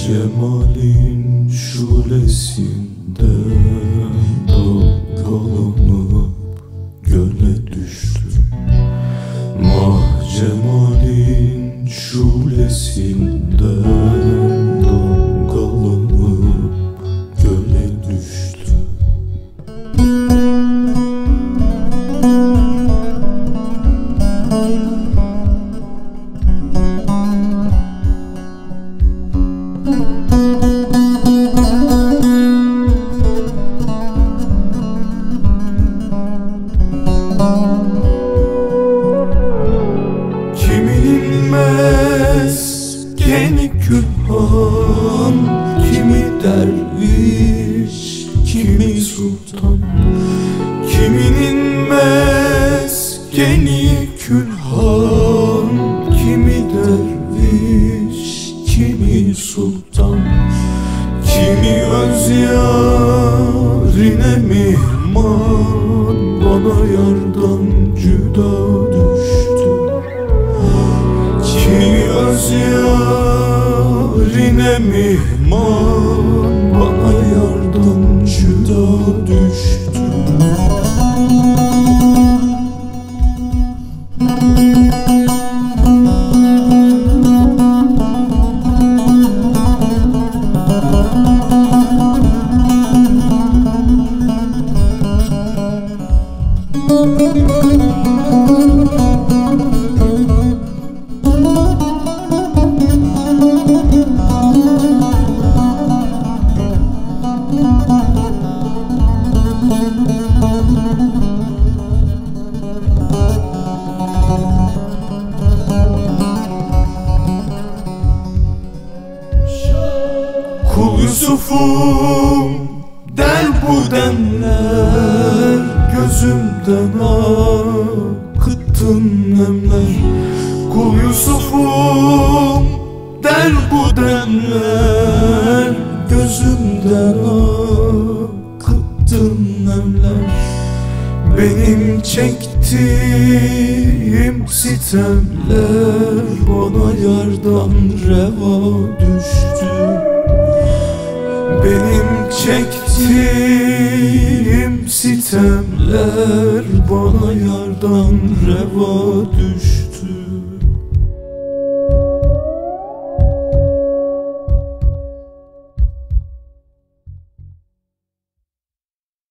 cemalin şulesinde dalgalanıp göle düştü. Mah cemalin şulesinde dalgalanıp göle düştü. Kiminin meskeni külhan, kimi derviş, kimi sultan. Kiminin meskeni külhan, kimi derviş, kimi sultan. Kimi öz yarine mihman, bana yardan cüda düştü. Kimi öz yarine mihman, bana yardan cüda düştü. Kul Yusuf'um der bu demler, gözümden akıttın nemler. Kul Yusuf'um der bu demler, gözümden akıttın nemler. Benim çektiğim sitemler bana yardan reva düştü. Benim çektiğim sitemler bana yardan reva düştü.